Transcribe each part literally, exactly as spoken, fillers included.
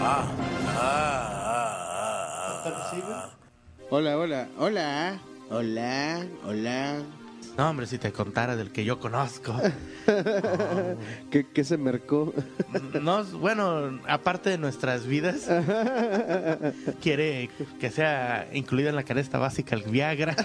Ah, ah, ah, ah. Hola, hola, hola, hola, hola. No, hombre, si te contara del que yo conozco. Oh. ¿Qué, ¿Qué se mercó? No, bueno, aparte de nuestras vidas, quiere que sea incluida en la canasta básica el Viagra.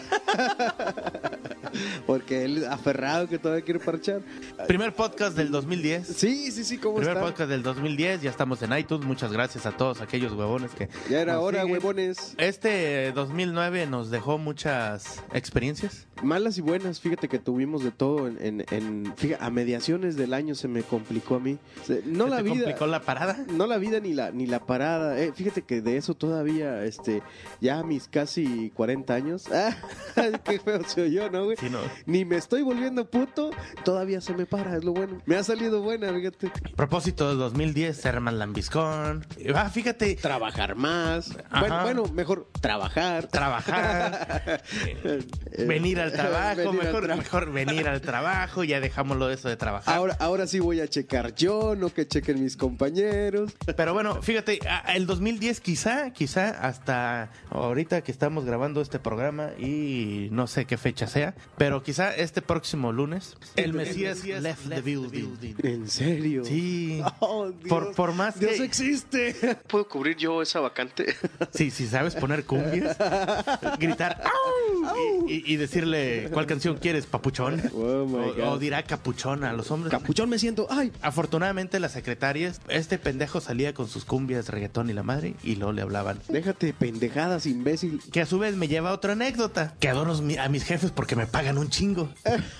Porque él aferrado que todavía quiere parchar. Primer podcast del dos mil diez. Sí, sí, sí, ¿cómo Primer está? podcast del dos mil diez, ya estamos en iTunes. Muchas gracias a todos aquellos huevones que Ya era nos hora, siguen. huevones. Este dos mil nueve nos dejó muchas experiencias. Malas y buenas, fíjate que tuvimos de todo en, en, en fíjate, a mediaciones del año se me complicó a mí. Se- no ¿Se la te vida, complicó la parada? no la vida ni la ni la parada. Eh, fíjate que de eso todavía, este, ya a mis casi cuarenta años, ah, qué feo se oyó, ¿no, güey? Sí, no. Ni me estoy volviendo puto, todavía se me para, es lo bueno. Me ha salido buena, fíjate. Propósito del dos mil diez, ser más lambiscón. Ah, fíjate, Trabajar más. Ajá. Bueno, bueno, mejor trabajar. trabajar, eh, venir al trabajo, Venir al mejor, trabajo. mejor venir al trabajo, ya dejámoslo de eso de trabajar. Ahora, ahora sí voy a checar yo, no que chequen mis compañeros. Pero bueno, fíjate, a- el dos mil diez quizá, quizá hasta ahorita que estamos grabando este programa y no sé qué fecha sea, pero quizá este próximo lunes, el Mesías left the building. ¿En serio? Sí, Oh, Dios. por, por más Dios que... existe. ¿Puedo cubrir yo esa vacante? Sí, si sabes poner cumbias, gritar ¡au! Y, y- y decirle cuál canción quieres, papuchón. Oh, my o, God. o dirá capuchón a los hombres. Capuchón me siento. Ay. Afortunadamente las secretarias, este pendejo salía con sus cumbias, reggaetón y la madre, y luego le hablaban. Déjate de pendejadas, imbécil. Que a su vez me lleva a otra anécdota, que adoro a mis jefes porque me pagan un chingo.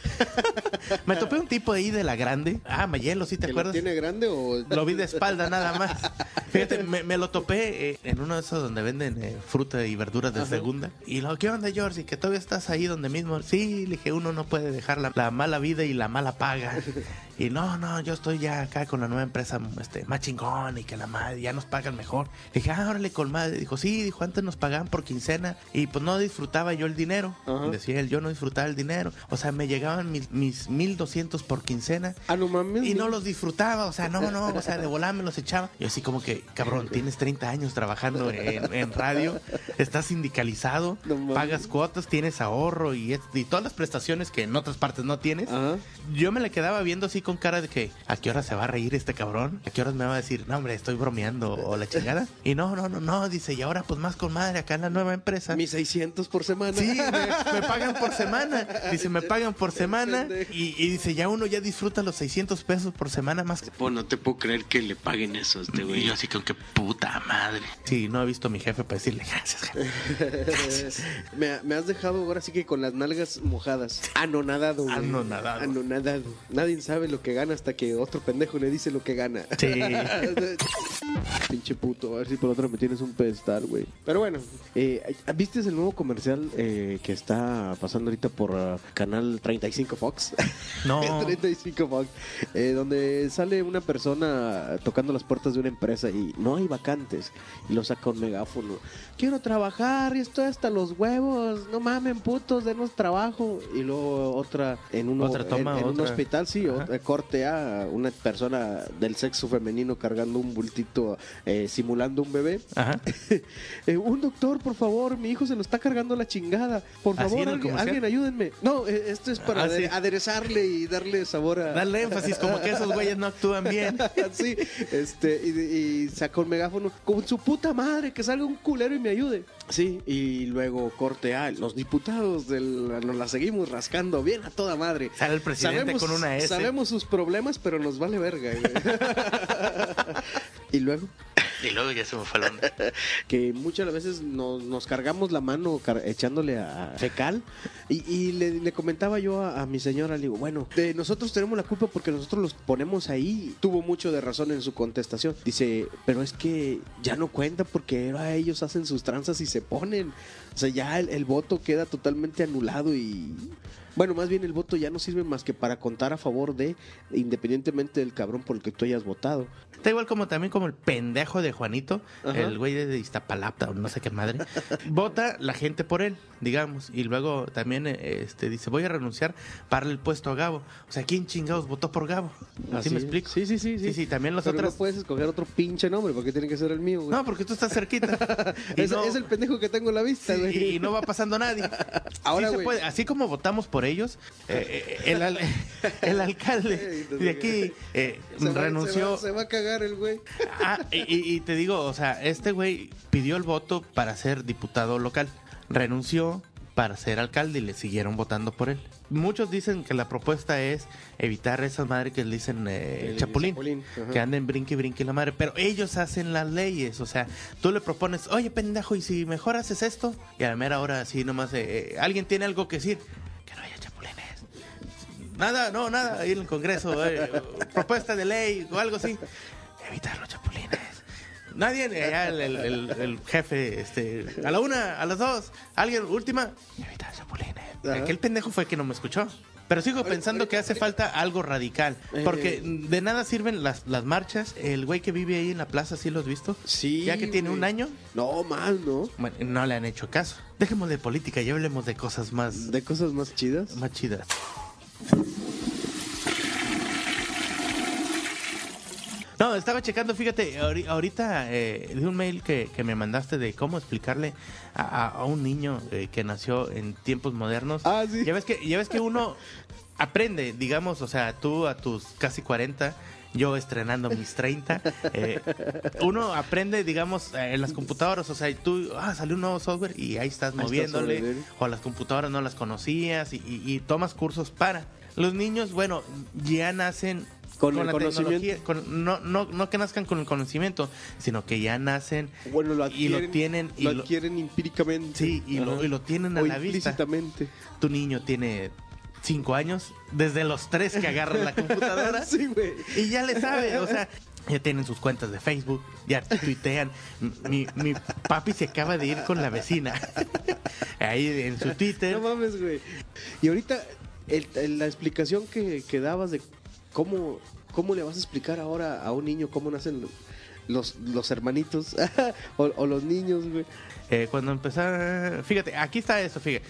Me topé un tipo ahí de la grande. Ah, Mayelo, ¿sí te ¿Que lo acuerdas? tiene grande o...? Lo vi de espalda nada más. Fíjate, me, me lo topé eh, en uno de esos donde venden eh, fruta y verduras de Ajá. segunda. Y lo, ¿qué onda, George? Que todavía estás ahí donde mismo. Sí, le dije, uno no puede dejar la, la mala vida y la mala paga. Y no, no, yo estoy ya acá con la nueva empresa este, más chingón y que la madre ya nos pagan mejor. Le dije, ah, órale, con madre. Dijo, sí, dijo, antes nos pagaban por quincena y pues no disfrutaba yo el dinero. Ajá. Y decía él, yo no disfrutaba el dinero. O sea, me llegaban mis, mis mil doscientos por quincena. Ah, no mames. Y no los disfrutaba, o sea, no, no, o sea, de volar me los echaba. Y así como que, cabrón, tienes treinta años trabajando en, en radio, estás sindicalizado, No mames. pagas cuotas, tienes ahorro y, es- y todas las prestaciones que en otras partes no tienes. Ajá. Yo me le quedaba viendo así con cara de que, ¿a qué hora se va a reír este cabrón? ¿A qué horas me va a decir, no, hombre, estoy bromeando o la chingada? Y no, no, no, no, dice, y ahora pues más con madre acá en la nueva empresa. Mis seiscientos por semana. Sí, me, me pagan por semana. Dice, me pagan por semana. pendejo. Y, y dice, ya uno ya disfruta los seiscientos pesos por semana más. Pues no te puedo creer que le paguen eso a este Y güey. yo así con que puta madre. Sí, no he visto a mi jefe para decirle gracias, jefe. me, me has dejado ahora sí que con las nalgas mojadas. Anonadado, güey. Anonadado. Anonadado. Nadie sabe lo que gana hasta que otro pendejo le dice lo que gana. Sí. Pinche puto, a ver si por otra me tienes un pedestal, güey. Pero bueno, eh, ¿viste el nuevo comercial eh, que está pasando ahorita por uh, Canal treinta y cinco Fox? No. treinta y cinco Fox, eh, donde sale una persona tocando las puertas de una empresa y no hay vacantes y lo saca un megáfono. Quiero trabajar y estoy hasta los huevos, no mamen putos, denos trabajo. Y luego otra en, uno, Otra toma, en, en un otra. hospital, sí, Ajá. otra, corte a una persona del sexo femenino cargando un bultito, eh, simulando un bebé. Ajá. Eh, un doctor, por favor, mi hijo se lo está cargando la chingada. Por ¿Así favor, en el alguien, comercial? alguien ayúdenme. No, eh, esto es para Ah, ade- sí. aderezarle y darle sabor a... Dale énfasis, como que esos güeyes no actúan bien. sí, este, y, y saca un megáfono con su puta madre, que salga un culero y me ayude. Sí, y luego corte a los diputados del, nos la seguimos rascando bien a toda madre. Sale el presidente con una S. Sabemos sus problemas, pero nos vale verga. güey. Y luego Y luego ya se me fue la onda. que muchas veces nos, nos cargamos la mano car- echándole a fecal y, y le, le comentaba yo a, a mi señora, le digo, bueno, de nosotros tenemos la culpa porque nosotros los ponemos ahí. Tuvo mucho de razón en su contestación. Dice, pero es que ya no cuenta porque ahora ellos hacen sus tranzas y se ponen. O sea, ya el, el voto queda totalmente anulado y... Bueno, más bien el voto ya no sirve más que para contar a favor de, independientemente del cabrón por el que tú hayas votado. Está igual como también como el pendejo de Juanito, Ajá. el güey de Iztapalapa o no sé qué madre. Vota la gente por él, digamos, y luego también eh, este dice, voy a renunciar para darle el puesto a Gabo. O sea, ¿quién chingados votó por Gabo? ¿Así me es. explico? Sí, sí, sí. Sí, sí, también los Pero otros... no puedes escoger otro pinche nombre porque tiene que ser el mío, güey. No, porque tú estás cerquita. Y es, no- es el pendejo que tengo en la vista, Sí, güey. y no va pasando nadie. Ahora, Sí se güey. puede. Así como votamos por ellos, eh, eh, el, al- el alcalde de aquí eh, Se va- renunció. Se va, se va a cagar el güey. Ah, y, y- y te digo, o sea, este güey pidió el voto para ser diputado local, renunció para ser alcalde y le siguieron votando por él. Muchos dicen que la propuesta es evitar esas madres que le dicen eh, El chapulín, chapulín, ajá. que anden brinque y brinque la madre, pero ellos hacen las leyes, o sea, tú le propones, oye pendejo, y si mejor haces esto, y a la mera hora así nomás, eh, eh, alguien tiene algo que decir, que no haya chapulines. Nada, no, nada, ahí en el Congreso, eh, propuesta de ley o algo así, evitar los chapulines. Nadie, allá el, el, el- el jefe, este, a la una, a las dos, alguien, última, evitar chapulines. Ajá. Aquel pendejo fue el que no me escuchó. Pero sigo pensando que hace falta algo radical. Porque de nada sirven las, las marchas. El güey que vive ahí en la plaza, ¿sí lo has visto? Sí. Ya que tiene güey. un año, No, mal, ¿no? bueno, no le han hecho caso. Dejemos de política y hablemos de cosas más, De cosas más chidas. más chidas. No, estaba checando, fíjate, ahori- ahorita eh, de un mail que, que me mandaste de cómo explicarle a, a- a un niño eh, que nació en tiempos modernos. Ah, sí. Ya ves que, ya ves que uno aprende, digamos, o sea, tú a tus casi cuarenta, yo estrenando mis treinta, eh, uno aprende, digamos, eh, en las computadoras, o sea, tú, ah, salió un nuevo software y ahí estás Ahí moviéndole, estás sobre él. o las computadoras no las conocías y, y- y tomas cursos para. Los niños, bueno, ya nacen Con el la conocimiento. tecnología, con- no, no, no que nazcan con el conocimiento, sino que ya nacen Bueno, lo y adquieren, lo tienen y lo lo- adquieren empíricamente. sí, y lo, Ajá. y lo tienen a O la vista. implícitamente. Tu niño tiene cinco años, desde los tres que agarran la computadora Sí, güey. y ya le sabe, o sea, ya tienen sus cuentas de Facebook, ya tuitean. Mi, mi papi se acaba de ir con la vecina. Ahí en su Twitter. No mames, güey. Y ahorita, el- el- la explicación que, que dabas de cómo, cómo le vas a explicar ahora a un niño cómo nacen los, los hermanitos o, o los niños, güey. Eh, cuando empezaron, fíjate, aquí está eso, fíjate.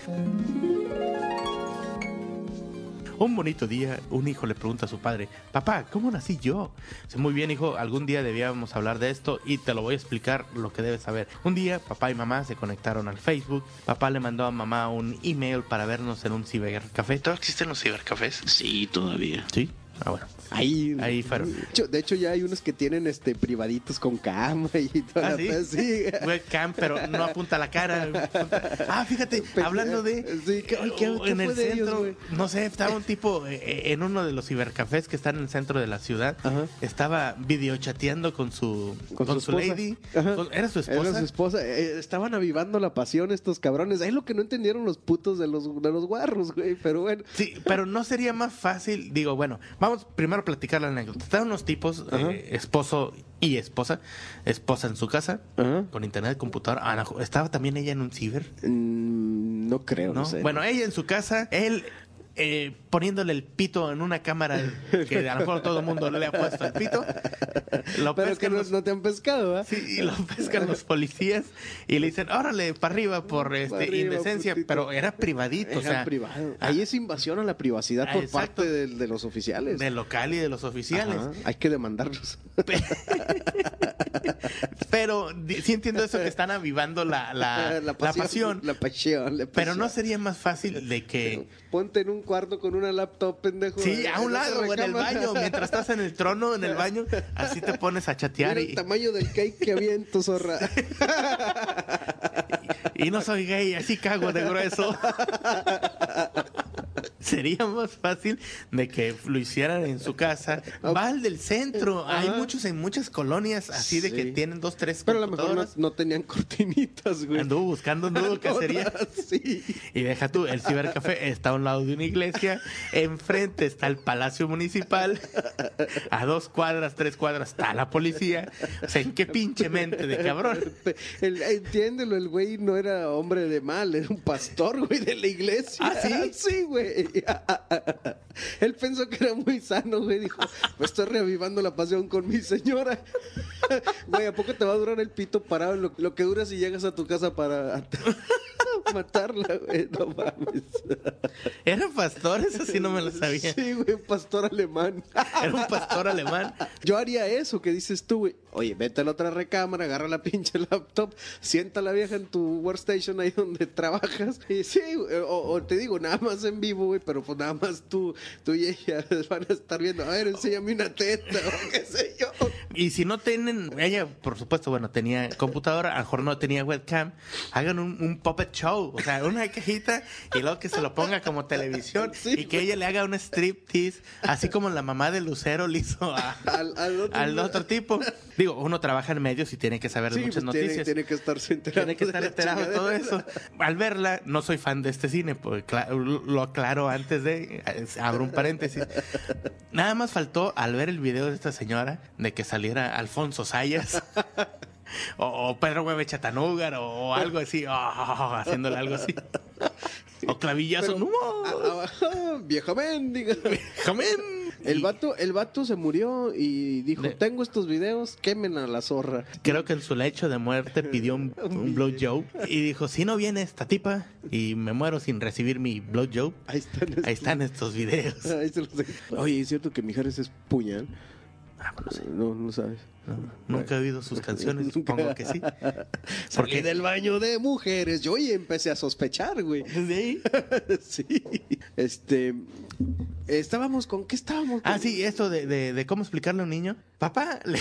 Un bonito día, un hijo le pregunta a su padre, papá, ¿cómo nací yo? Dice, muy bien, hijo, algún día debíamos hablar de esto y te lo voy a explicar lo que debes saber. Un día, papá y mamá se conectaron al Facebook, papá le mandó a mamá un email para vernos en un cibercafé. ¿Todavía existen los cibercafés? Sí, todavía. Sí. Ah, bueno. Ahí, Ahí fueron. De hecho, de hecho, ya hay unos que tienen este privaditos con cama y todo. Ah, ¿sí? sí. Webcam, pero no apunta a la cara. apunta- Ah, fíjate, hablando de... Sí, ¿qué- ay, qué- oh, qué en fue el de ellos, centro, güey? no sé, estaba un tipo eh, en uno de los cibercafés que están en el centro de la ciudad. Ajá. Estaba videochateando con su, con Con su, su esposa. lady. Ajá. Con- ¿Era su esposa? Era su esposa. Eh, estaban avivando la pasión estos cabrones. Ahí lo que no entendieron los putos de los, de los guarros, güey. Pero bueno. Sí, pero no sería más fácil, digo, bueno, vamos primero a platicar la anécdota. Estaban unos tipos, Ajá. eh, esposo y esposa, esposa en su casa, Ajá. con internet, computadora. Ah, no, estaba también ella en un ciber. Mm, no creo, no, ¿No? sé. Bueno, ella en su casa, él eh, poniéndole el pito en una cámara que a lo mejor todo el mundo le ha puesto el pito. Lo pero que pescan no, los, no te han pescado, ¿ah? sí, y lo pescan los policías y le dicen, órale, para arriba por este, Pa' arriba, indecencia, putito. pero era privadito, Era o sea, privado. ah, Ahí es invasión a la privacidad Ah, por exacto. parte de, de los oficiales. del local y de los oficiales. Ajá, hay que demandarlos. Pero di- sí entiendo eso que están avivando la, la, la pasión, La pasión. la pero no pasión. sería más fácil de que... Ponte en un cuarto con una laptop, pendejo. Sí, en a un otra lado, o en el recámara. baño, mientras estás en el trono, en el baño, así te pones a chatear Mira y, el tamaño del cake que había en tu zorra. y no soy gay, así cago de grueso. Sería más fácil de que lo hicieran en su casa. Va al del centro. Hay Ajá. muchos en muchas colonias así de que Sí. tienen dos, tres Pero a lo mejor no, computadoras. no tenían cortinitas, güey. Anduvo buscando, anduvo cacería. Sí. Y deja tú, el cibercafé está a un lado de una iglesia, enfrente está el Palacio Municipal, a dos cuadras, tres cuadras está la policía. O sea, ¿en qué pinche mente de cabrón? El, entiéndelo, el güey no era hombre de mal, era un pastor, güey, de la iglesia. ¿Ah, sí? Sí, güey. güey. Él pensó que era muy sano, güey. Dijo, pues estoy reavivando la pasión con mi señora. Güey, ¿a poco te va a durar el pito parado lo, lo que dura si llegas a tu casa para matarla, güey? No mames. ¿Era pastor? Eso sí no me lo sabía. Sí, güey, un pastor alemán. Era un pastor alemán. Yo haría eso que dices tú, güey. Oye, vete a la otra recámara, agarra la pinche laptop, sienta a la vieja en tu workstation ahí donde trabajas. Y sí, güey, o, o te digo, nada más en vivo, güey, pero pues nada más tú, tú y ella van a estar viendo. A ver, enséñame una teta o qué sé yo. Y si no tienen, ella, por supuesto, bueno, tenía computadora, a lo mejor no tenía webcam, hagan un, un puppet show, o sea, una cajita y luego que se lo ponga como televisión Sí, y que ella le haga un striptease, así como la mamá de Lucero le hizo a- Al, al otro, al otro tipo. Digo, uno trabaja en medios y tiene que saber de Sí, muchas pues, tiene- noticias. Tiene, que estarse enterado. Tiene que estar de la enterado de todo chingadera. eso. Al verla, no soy fan de este cine, pues cla- lo aclaro antes de, abro un paréntesis. Nada más faltó al ver el video de esta señora de que saliera Alfonso Sayas o, o Pedro Hueve Chatanugar o, o algo así, oh, haciéndole algo así. O clavillazo, Pero- no, Ah, ah, vieja mendiga. jamén. El Y vato, el vato se murió y dijo, De- tengo estos videos, quemen a la zorra. Creo que en su lecho de muerte pidió un, un blowjob y dijo, si no viene esta tipa y me muero sin recibir mi blowjob, Ahí están. estos- ahí están estos videos. Ahí se los dejé. Oye, ¿es cierto que Mijares es puñal? Ah, bueno, sí. No, no sabes. No, nunca he oído sus canciones, supongo que sí. Salí Porque del baño de mujeres, yo y empecé a sospechar, güey. desde ahí. Sí. Este, estábamos con, ¿qué estábamos? Ah, sí, esto de, de, de cómo explicarle a un niño. Papá, le-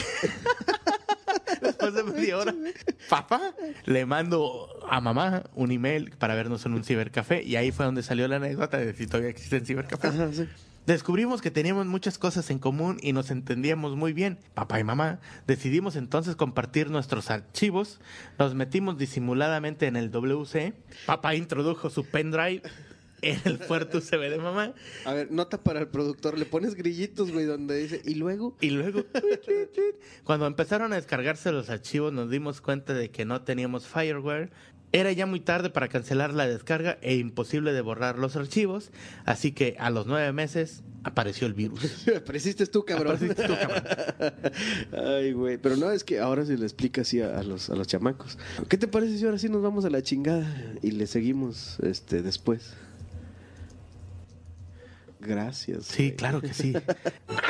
después de media hora, papá, le mando a mamá un email para vernos en un cibercafé y ahí fue donde salió la anécdota de si todavía existen cibercafés. Ajá, sí. Descubrimos que teníamos muchas cosas en común y nos entendíamos muy bien. Papá y mamá decidimos entonces compartir nuestros archivos. Nos metimos disimuladamente en el W C. Papá introdujo su pendrive en el puerto U S B de mamá. A ver, nota para el productor, le pones grillitos, güey, donde dice, y luego... Y luego, cuando empezaron a descargarse los archivos, nos dimos cuenta de que no teníamos fireware. Era ya muy tarde para cancelar la descarga e imposible de borrar los archivos. Así que a los nueve meses apareció el virus. Apareciste tú, cabrón. Apareciste tú, cabrón. Ay, güey. Pero no, es que ahora se le explica así a, a los, a los chamacos. ¿Qué te parece si ahora sí nos vamos a la chingada y le seguimos este después? Gracias. Sí, güey. claro que sí.